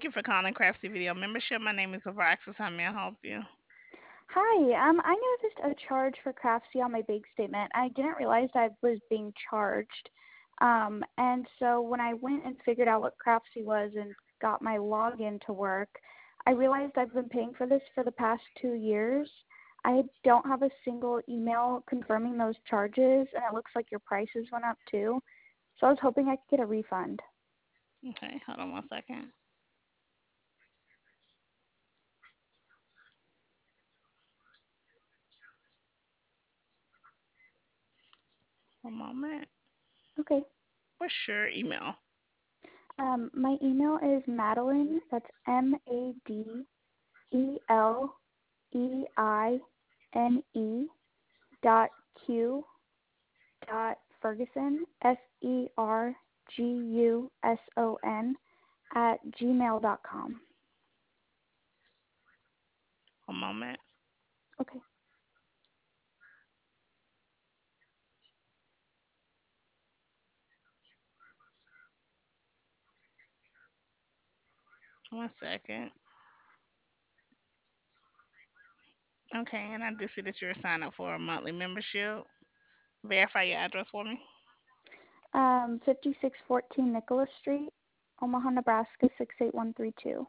Thank you for calling Craftsy Video Membership. My name is Alexis. How may I help you? Hi, I noticed a charge for Craftsy on my bank statement. I didn't realize I was being charged. And so when I went and figured out what Craftsy was and got my login to work, I realized I've been paying for this for the past 2 years. I don't have a single email confirming those charges, and it looks like your prices went up too. So I was hoping I could get a refund. Okay, hold on one second. One moment. Okay. What's your email? My email is Madeline. That's Madeline dot Q dot Ferguson Ferguson at gmail.com. One moment. Okay. One second. Okay, and I do see that you're signed up for a monthly membership. Verify your address for me. 5614 Nicholas Street, Omaha, Nebraska 68132.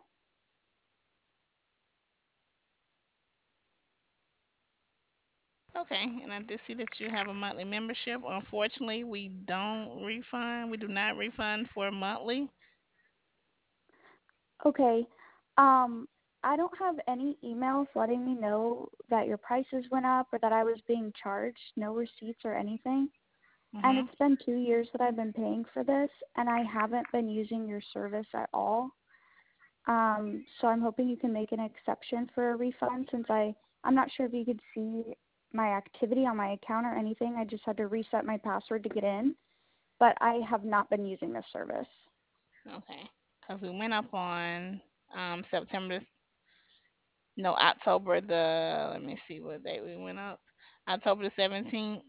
Okay, and I do see that you have a monthly membership. Unfortunately, we don't refund. We do not refund for monthly. Okay. Um, I don't have any emails letting me know that your prices went up or that I was being charged. No receipts or anything. And Mhm. it's been 2 years that I've been paying for this, and I haven't been using your service at all. So I'm hoping you can make an exception for a refund since I'm not sure if you could see my activity on my account or anything. I just had to reset my password to get in, but I have not been using this service. Okay. Because we went up on September, no, October the, let me see what date we went up. October the 17th,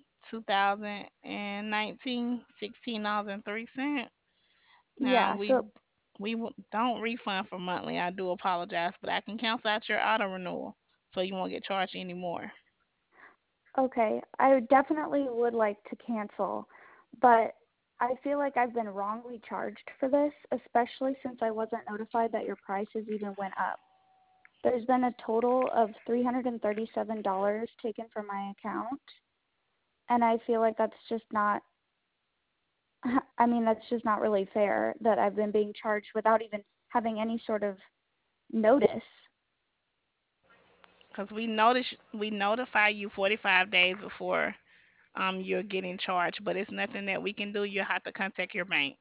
2019, $16.03. Now, Yeah, so don't refund for monthly. I do apologize, but I can cancel out your auto renewal so you won't get charged anymore. okay. I definitely would like to cancel, but I feel like I've been wrongly charged for this, especially since I wasn't notified that your prices even went up. There's been a total of $337 taken from my account, and I feel like that's just not I mean, that's just not really fair that I've been being charged without even having any sort of notice. Because we notify you 45 days before you're getting charged, but it's nothing that we can do. You have to contact your bank.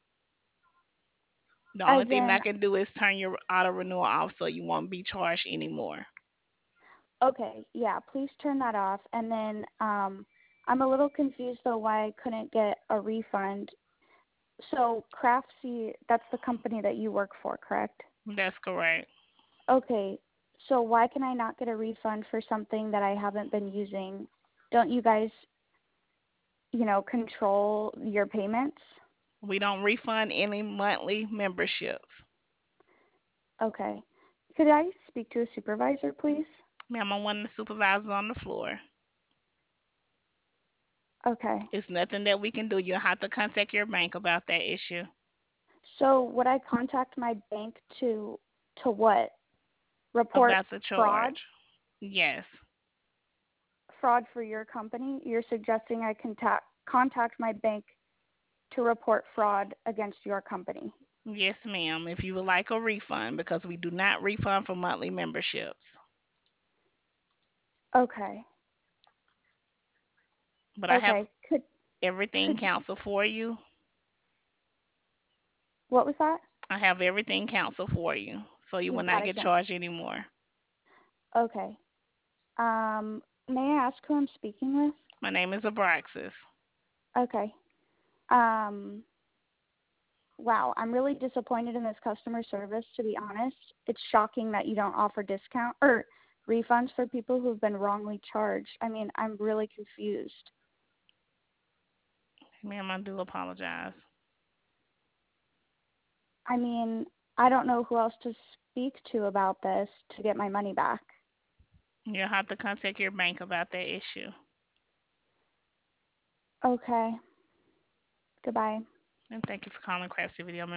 The As only thing in, I can do is turn your auto renewal off so you won't be charged anymore. okay, yeah, please turn that off. And then I'm a little confused though why I couldn't get a refund. So Craftsy, that's the company that you work for, correct? That's correct. Okay, so why can I not get a refund for something that I haven't been using? Don't you guys, control your payments? We don't refund any monthly memberships. Okay. Could I speak to a supervisor, please? Ma'am, I'm one of the supervisors on the floor. Okay. It's nothing that we can do. You'll have to contact your bank about that issue. So would I contact my bank to what? Report About the fraud? charge. Yes. Fraud for your company? You're suggesting I contact my bank to report fraud against your company. Yes, ma'am. If you would like a refund, because we do not refund for monthly memberships. Okay. But I have Okay. Could everything canceled for you. what was that? I have everything canceled for you. So you will You've got not to get cancel. charged anymore. Okay. May I ask who I'm speaking with? My name is Abraxas. Okay. Um, wow, I'm really disappointed in this customer service, to be honest. It's shocking that you don't offer discount or refunds for people who've been wrongly charged. I mean, I'm really confused. Ma'am, I do apologize. I mean, I don't know who else to speak to about this to get my money back. You'll have to contact your bank about that issue. Okay. Goodbye. And thank you for calling Craftsy Video